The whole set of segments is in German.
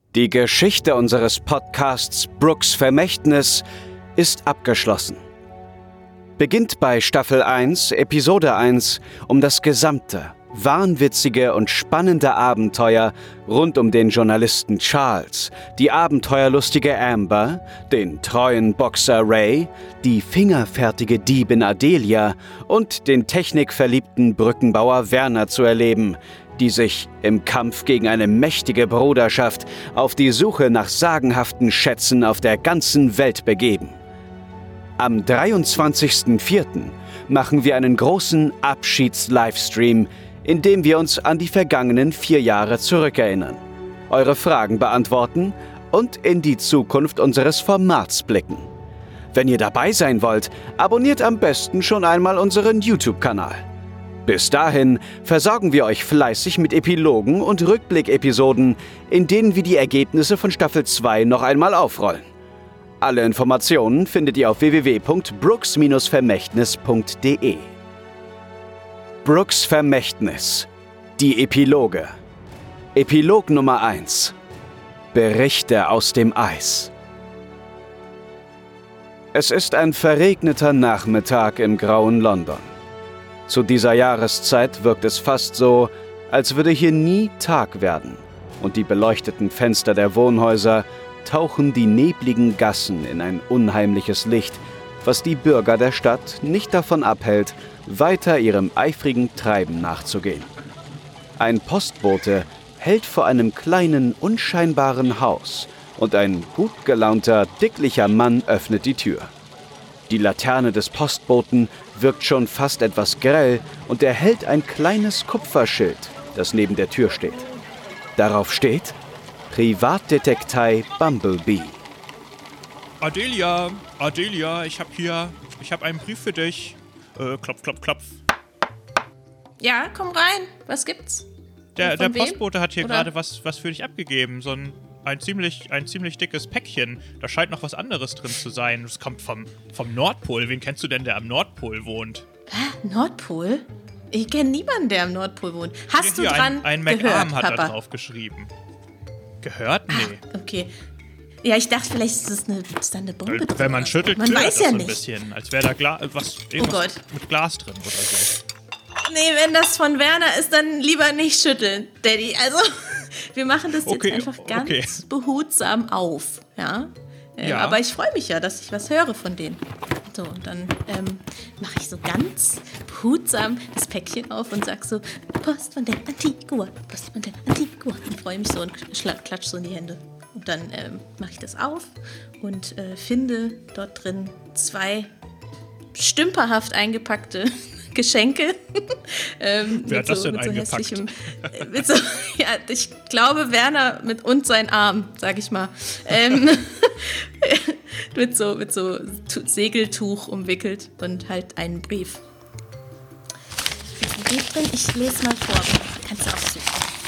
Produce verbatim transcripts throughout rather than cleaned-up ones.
Die Geschichte unseres Podcasts Brooks Vermächtnis ist abgeschlossen. Beginnt bei Staffel eins, Episode eins, um das gesamte, wahnwitzige und spannende Abenteuer rund um den Journalisten Charles, die abenteuerlustige Amber, den treuen Boxer Ray, die fingerfertige Diebin Adelia und den technikverliebten Brückenbauer Werner zu erleben, die sich im Kampf gegen eine mächtige Bruderschaft auf die Suche nach sagenhaften Schätzen auf der ganzen Welt begeben. Am dreiundzwanzigsten vierten machen wir einen großen Abschieds-Livestream, in dem wir uns an die vergangenen vier Jahre zurückerinnern, eure Fragen beantworten und in die Zukunft unseres Formats blicken. Wenn ihr dabei sein wollt, abonniert am besten schon einmal unseren YouTube-Kanal. Bis dahin versorgen wir euch fleißig mit Epilogen und Rückblick-Episoden, in denen wir die Ergebnisse von Staffel zwei noch einmal aufrollen. Alle Informationen findet ihr auf w w w punkt brooks vermächtnis punkt d e. Brooks Vermächtnis. Die Epiloge. Epilog Nummer eins. Berichte aus dem Eis. Es ist ein verregneter Nachmittag im grauen London. Zu dieser Jahreszeit wirkt es fast so, als würde hier nie Tag werden, und die beleuchteten Fenster der Wohnhäuser tauchen die nebligen Gassen in ein unheimliches Licht, was die Bürger der Stadt nicht davon abhält, weiter ihrem eifrigen Treiben nachzugehen. Ein Postbote hält vor einem kleinen, unscheinbaren Haus und ein gut gelaunter, dicklicher Mann öffnet die Tür. Die Laterne des Postboten wirkt schon fast etwas grell und er hält ein kleines Kupferschild, das neben der Tür steht. Darauf steht Privatdetektei Bumblebee. Adelia, Adelia, ich habe hier, ich habe einen Brief für dich. Äh, klopf, klopf, klopf. Ja, komm rein. Was gibt's? Der, der wem? Postbote hat hier Oder? gerade was, was für dich abgegeben. So ein, ein, ziemlich, ein ziemlich dickes Päckchen. Da scheint noch was anderes drin zu sein. Das kommt vom, vom Nordpol. Wen kennst du denn, der am Nordpol wohnt? Hä? Nordpol? Ich kenne niemanden, der am Nordpol wohnt. Hast Hier, du dran ein, ein gehört, McArm hat Papa? da drauf geschrieben. Gehört? Nee. Ah, okay. Ja, ich dachte, vielleicht ist das eine, ist da eine Bombe drin. Wenn man schüttelt, man klirrt weiß das ja so ein nicht. bisschen. Als wäre da Gla was, irgendwas Gott. mit Glas drin oder so. Nee, wenn das von Werner ist, dann lieber nicht schütteln, Daddy. Also, wir machen das Okay, jetzt einfach ganz okay. behutsam auf, ja? Ähm, Ja. Aber ich freue mich ja, dass ich was höre von denen. So, und dann ähm, mache ich so ganz behutsam das Päckchen auf und sag so, Post von der Antigua, Post von der Antigua. Und freue mich so und klatsch so in die Hände. Und dann ähm, mache ich das auf und äh, finde dort drin zwei stümperhaft eingepackte Geschenke. ähm, Wer hat mit das so, denn mit so eingepackt? hässlichem, äh, mit so, ja, ich glaube Werner mit und sein Arm, sag ich mal. Ähm, mit so, mit so Tu- Segeltuch umwickelt und halt einen Brief. Ist ein Brief drin? Ich lese mal vor. Kannst du aussuchen.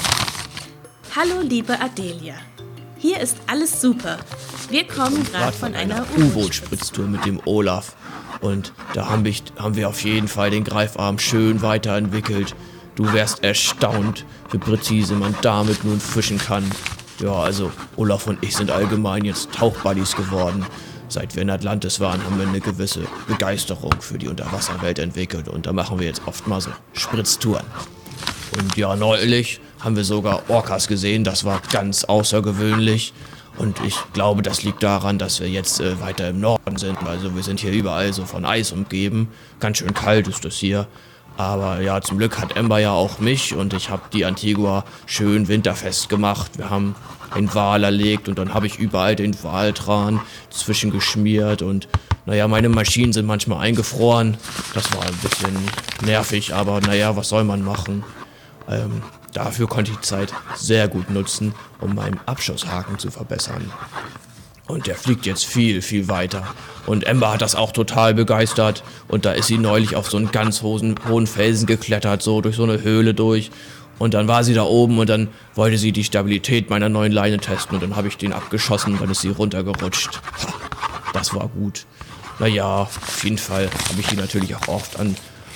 Hallo, liebe Adelia. Hier ist alles super. Wir kommen gerade von einer U-Boot-Spritztour. U-Boot-Spritztour mit dem Olaf. Und da haben, ich, haben wir auf jeden Fall den Greifarm schön weiterentwickelt. Du wärst erstaunt, wie präzise man damit nun fischen kann. Ja, also Olaf und ich sind allgemein jetzt Tauchbuddies geworden. Seit wir in Atlantis waren, haben wir eine gewisse Begeisterung für die Unterwasserwelt entwickelt. Und da machen wir jetzt oft mal so Spritztouren. Und ja, neulich haben wir sogar Orcas gesehen. Das war ganz außergewöhnlich. Und ich glaube, das liegt daran, dass wir jetzt äh, weiter im Norden sind. Also wir sind hier überall so von Eis umgeben. Ganz schön kalt ist das hier. Aber ja, zum Glück hat Amber ja auch mich und ich habe die Antigua schön winterfest gemacht. Wir haben einen Wal erlegt und dann habe ich überall den Waltran zwischengeschmiert. Und naja, meine Maschinen sind manchmal eingefroren. Das war ein bisschen nervig, aber naja, was soll man machen? Ähm, dafür konnte ich die Zeit sehr gut nutzen, um meinen Abschusshaken zu verbessern. Und der fliegt jetzt viel, viel weiter. Und Amber hat das auch total begeistert. Und da ist sie neulich auf so einen ganz hohen, hohen Felsen geklettert, so durch so eine Höhle durch. Und dann war sie da oben und dann wollte sie die Stabilität meiner neuen Leine testen. Und dann habe ich den abgeschossen und dann ist sie runtergerutscht. Ha, das war gut. Naja, auf jeden Fall habe ich die natürlich auch oft an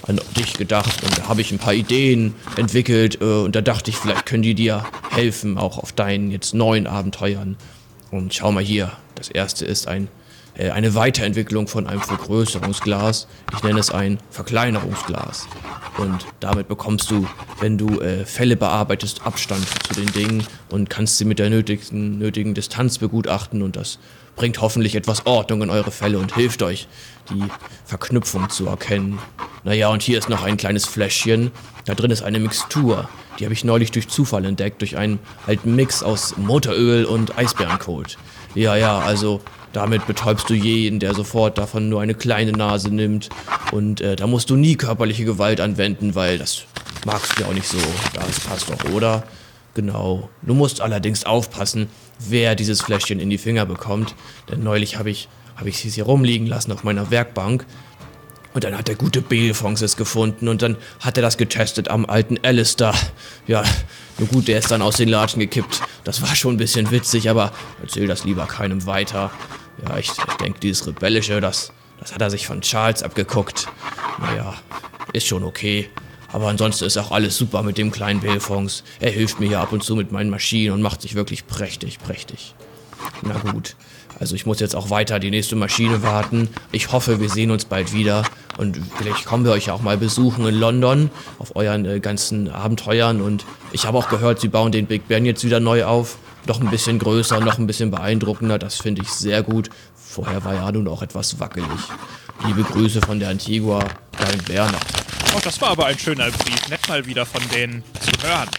an dich gedacht und da habe ich ein paar Ideen entwickelt äh, und da dachte ich, vielleicht können die dir helfen, auch auf deinen jetzt neuen Abenteuern. Und schau mal hier, das erste ist ein, äh, eine Weiterentwicklung von einem Vergrößerungsglas. Ich nenne es ein Verkleinerungsglas. Und damit bekommst du, wenn du äh, Fälle bearbeitest, Abstand zu den Dingen und kannst sie mit der nötigen, nötigen Distanz begutachten und das bringt hoffentlich etwas Ordnung in eure Fälle und hilft euch, die Verknüpfung zu erkennen. Naja, und hier ist noch ein kleines Fläschchen. Da drin ist eine Mixtur. Die habe ich neulich durch Zufall entdeckt, durch einen alten Mix aus Motoröl und Eisbärenkot. Ja, ja, also damit betäubst du jeden, der sofort davon nur eine kleine Nase nimmt. Und äh, da musst du nie körperliche Gewalt anwenden, weil das magst du ja auch nicht so. Das passt doch, oder? Genau. Du musst allerdings aufpassen, wer dieses Fläschchen in die Finger bekommt. Denn neulich habe ich, hab ich es hier rumliegen lassen auf meiner Werkbank. Und dann hat der gute Belfons es gefunden und dann hat er das getestet am alten Alistair. Ja, nur gut, der ist dann aus den Latschen gekippt. Das war schon ein bisschen witzig, aber erzähl das lieber keinem weiter. Ja, ich, ich denke, dieses Rebellische, das, das hat er sich von Charles abgeguckt. Naja, ist schon okay. Aber ansonsten ist auch alles super mit dem kleinen Belfons. Er hilft mir hier ab und zu mit meinen Maschinen und macht sich wirklich prächtig, prächtig. Na gut, also ich muss jetzt auch weiter die nächste Maschine warten. Ich hoffe, wir sehen uns bald wieder. Und vielleicht kommen wir euch auch mal besuchen in London auf euren äh, ganzen Abenteuern. Und ich habe auch gehört, sie bauen den Big Ben jetzt wieder neu auf. Noch ein bisschen größer, noch ein bisschen beeindruckender. Das finde ich sehr gut. Vorher war ja nun auch etwas wackelig. Liebe Grüße von der Antigua, dein Bernhard. Oh, das war aber ein schöner Brief. Nett mal wieder von denen zu hören.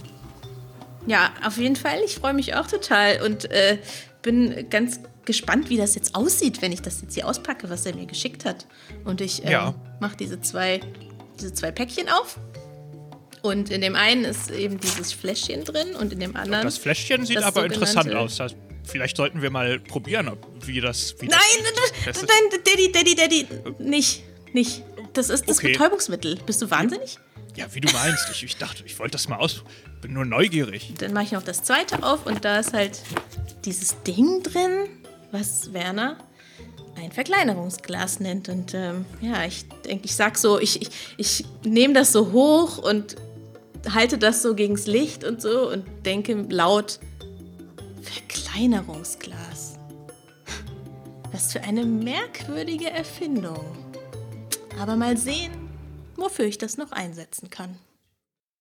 Ja, auf jeden Fall. Ich freue mich auch total und äh, bin ganz gespannt, wie das jetzt aussieht, wenn ich das jetzt hier auspacke, was er mir geschickt hat. Und ich ähm, Ja. mache diese zwei, diese zwei Päckchen auf. Und in dem einen ist eben dieses Fläschchen drin und in dem anderen... Das Fläschchen sieht das aber sogenannte- interessant aus. Das, vielleicht sollten wir mal probieren, ob, wie das... Wie Nein, das, das ist, nein, Daddy, Daddy, Daddy, nicht, nicht. Das ist das Okay. Betäubungsmittel. Bist du wahnsinnig? Ja, wie du meinst. Ich, ich dachte, ich wollte das mal aus... Bin nur neugierig. Dann mache ich noch das zweite auf und da ist halt dieses Ding drin, was Werner ein Verkleinerungsglas nennt. Und ähm, ja, ich denke, ich sag so, ich, ich, ich nehme das so hoch und halte das so gegens Licht und so und denke laut, Verkleinerungsglas. Was für eine merkwürdige Erfindung. Aber mal sehen, wofür ich das noch einsetzen kann.